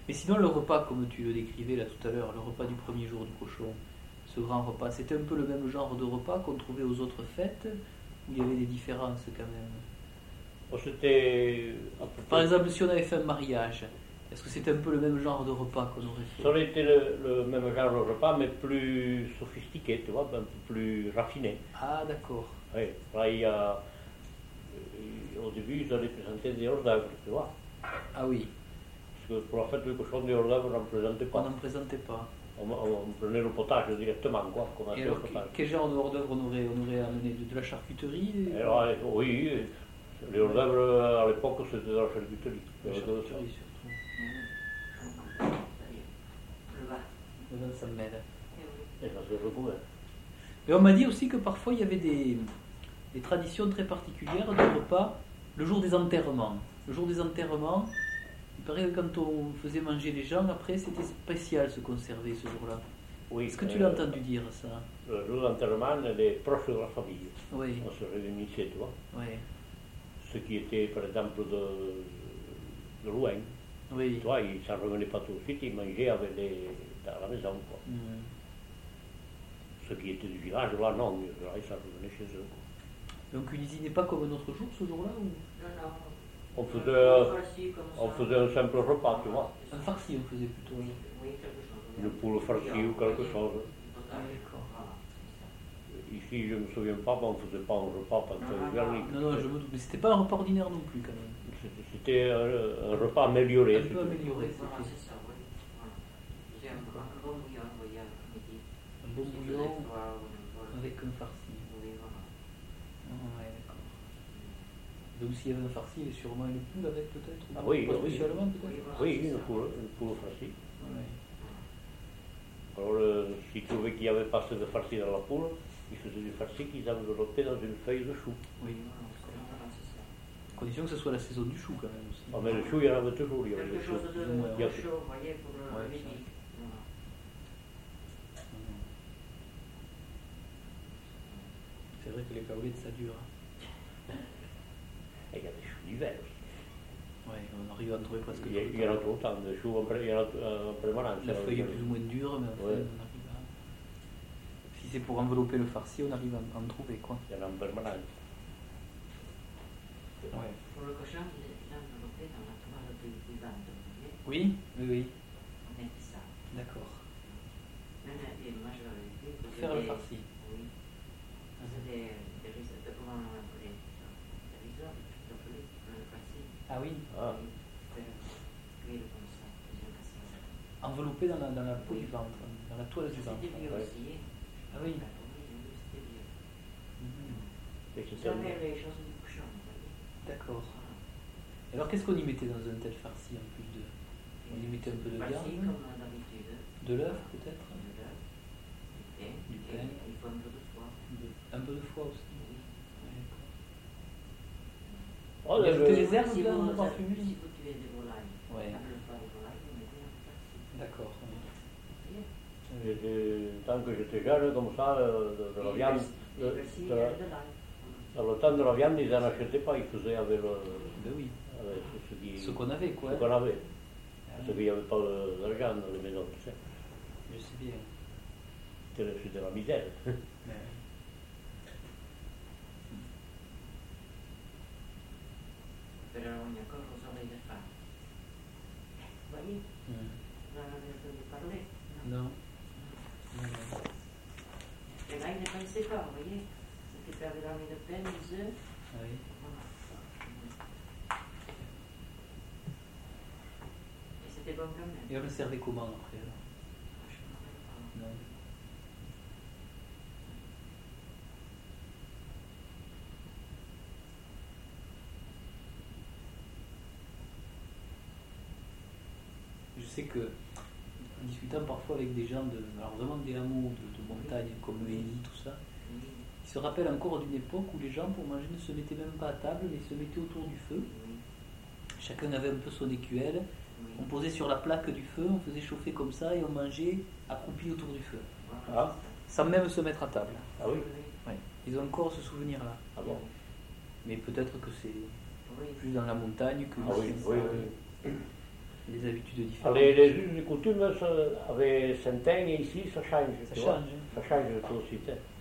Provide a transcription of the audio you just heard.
Mais sinon, le repas, comme tu le décrivais là tout à l'heure, le repas du premier jour du cochon, ce grand repas, c'était un peu le même genre de repas qu'on trouvait aux autres fêtes, où il y avait des différences quand même. C'était Par exemple, si on avait fait un mariage, est-ce que c'était un peu le même genre de repas qu'on aurait fait? ça aurait été le même genre de repas, mais plus sophistiqué, tu vois, un peu plus raffiné. Ah, d'accord. Oui, là, au début, ils allaient présenter des hors d'œuvre, tu vois. Ah oui, Parce que pour la fête du cochon, des hors d'œuvre, on n'en présentait on pas. n'en présentait pas. On prenait le potage directement, quoi. On Et achetait alors, le potage. quel genre de hors d'œuvre on aurait amené? De la charcuterie? Et alors, oui, les hors d'œuvre à l'époque, c'était de la charcuterie. La charcuterie surtout. Le vin, ça m'aide. Et ça se recouvert. Et on m'a dit aussi que parfois il y avait des traditions très particulières de repas le jour des enterrements. Le jour des enterrements, il paraît que quand on faisait manger les gens, après c'était spécial ce qu'on servait ce jour-là. Oui, Est-ce que tu l'as entendu dire ça? Le jour d'enterrement, les proches de la famille, Oui, on se réunissait, tu vois. oui, Ceux qui étaient, par exemple, de loin, oui. tu vois, ils ne s'en revenaient pas tout de suite, ils mangeaient dans la maison, quoi. Hmm. Ceux qui étaient du village, là, non, là, ils s'en revenaient chez eux, quoi. Donc on cuisinait pas comme notre jour ce jour-là ou... On faisait un simple repas, tu vois. Un farci on faisait plutôt. Une poule farcie ou quelque chose. Ah, d'accord. Ici, je ne me souviens pas, mais on ne faisait pas un repas parce que Non, non, je me doute. Mais c'était pas un repas ordinaire non plus quand même. c'était un repas amélioré. Un peu amélioré, Voilà, c'était. c'est ça, oui. Voilà. J'ai un bon bouillon, vous voyez, à midi. Un bon S'il bouillon faisait froid, voilà. avec un farci. Oui, voilà. Ah, ouais, d'accord. Donc s'il y avait un farci, il y avait sûrement une poule avec peut-être? Ah oui, Pas oui. spécialement peut-être? Oui, une poule farcie. Ouais. Alors, s'ils trouvaient qu'il n'y avait pas assez de farci dans la poule, ils faisaient du farci qu'ils enveloppaient dans une feuille de chou. Oui. Voilà, c'est ça. Condition que ce soit la saison du chou quand même aussi. Ah, mais le chou, il y en avait toujours. Il y avait Quelque le chou. chose de Il y a- chaud, vous voyez, pour le Ouais, midi. Voilà. C'est vrai que les caolettes ça dure. Et il y a des choux d'hiver aussi. Ouais, on arrive à en trouver presque tout Il y le en a temps. tout le temps, des choux en permanence. La feuille est plus ou moins dure, mais enfin, Ouais. on arrive à... Si c'est pour envelopper le farci, on arrive à en trouver quoi. Il y en a en permanence. Ouais. Pour le cochon, il a enveloppé dans la toile du ventre, vous voyez. Oui, oui, oui. On mettait ça. D'accord. Même et moi, je l'avais vu. Pour faire le farci. Oui. C'est des risottos, comment on appelait ça? Des risottos, je l'appelais, le farci. Ah oui, Ah, Cuire comme ça, bien cassé. enveloppé dans la peau du ventre, dans la toile du ventre. C'était vieux Ouais. aussi. Ah oui. Oui, c'était vieux. Mhm. et c'était Ça fait les choses du cochon, vous voyez. D'accord. Voilà. Alors qu'est-ce qu'on y mettait dans un tel farci en plus de... On y mettait un peu de Farci viande, comme d'habitude. de l'œuf peut-être, De l'œuf, du Du pain. pain. Il faut un peu de foie. un peu de foie aussi. Oui. Ouais, d'accord. Oh, Il y a le- des herbes Si dedans, vous, parfumées. si vous tuez des volailles, Ouais. avec le foie des volailles, vous mettez un farci. D'accord. Vous voyez. Tant que j'étais jeune, comme ça, de la viande, Et aussi, il y a de l'ail. dans le temps de la viande, ils n'en achetaient pas, ils faisaient avec, Ben oui, avec ce qu'on avait quoi. ce qu'on avait. Ah Parce oui, qu'il n'y avait pas d'argent dans les maisons, tu sais. je sais bien. C'était la misère. Mais oui. Però on y a encore aux oreilles de femme. Vous voyez, Mhm. vous en avez entendu parler. Non. Non. Et là, ils ne pensaient pas, vous voyez. C'était fait avec la mie de pain, des œufs. Ah oui. Voilà. Et c'était bon quand même. Et on le servait comment après alors? Je ne me rappelle pas. Non. Je sais que, en discutant parfois avec des gens, alors vraiment des hameaux de montagne comme Mélie, tout ça, Oui, ils se rappellent encore d'une époque où les gens pour manger ne se mettaient même pas à table, mais se mettaient autour du feu. oui, Chacun avait un peu son écuelle, on oui. posait sur la plaque du feu, on faisait chauffer comme ça et on mangeait accroupi autour du feu, Voilà, Ah. sans même se mettre à table. Ah oui. Ouais. Ils ont encore ce souvenir-là. Ah bon. Mais peut-être que c'est Oui. plus dans la montagne que Ah oui, ici, oui, ça, oui. les habitudes différent. Les us et coutumes, avec Saint-Ain et ici, ça change. Ça tu vois. change. Ça change tout de suite. Hein.